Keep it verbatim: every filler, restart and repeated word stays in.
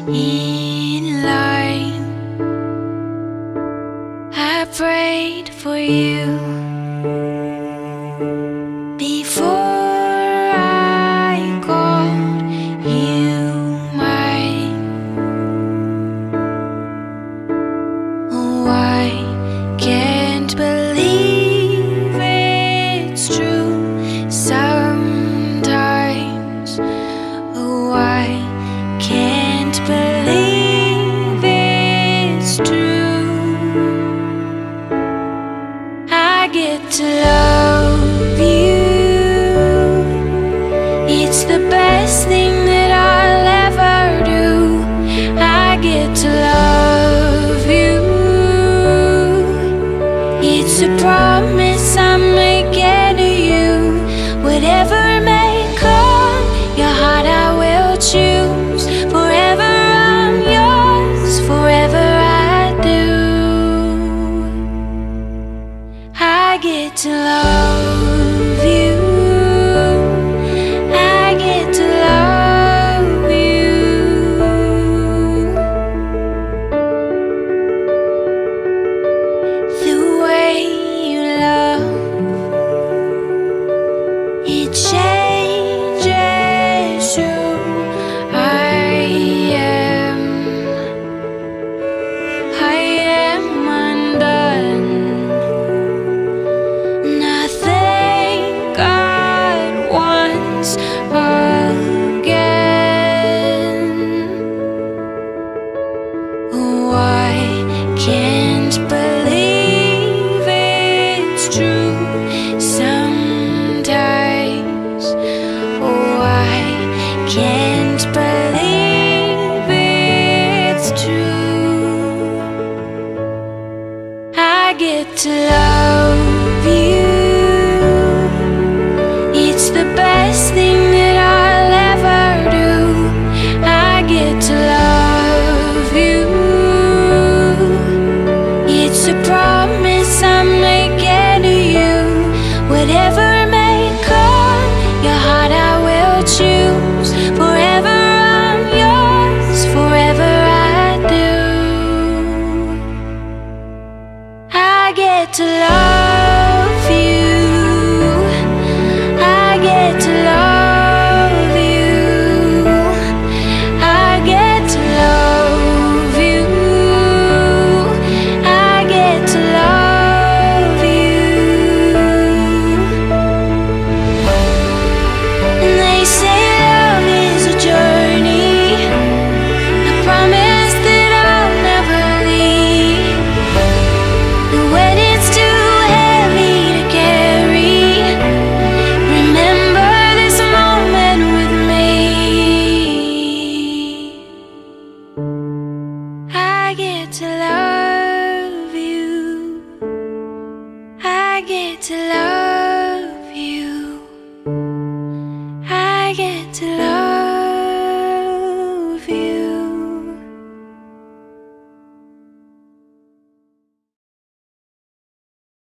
in line. I prayed for you before I called you mine. Oh, I can't believe it's true sometimes. Oh, I can't believe it's true. I get to love you. It's the best thing that I'll ever do. I get to love you. It's a promise I'm making to you. Whatever may come, your heart I will choose. Forever I'm yours, forever I do. I get to love you. I get to love you. The way you love, it changes who I am. I am undone, and I thank God once again. Oh, I can't believe it's true sometimes. Oh, I can't believe it's true. I get to love you. It's the best thing that I'll ever do. I get to love you. It's a promise I'm making to you. Whatever may come, your heart I will choose. Forever I'm yours, forever I do. I get to love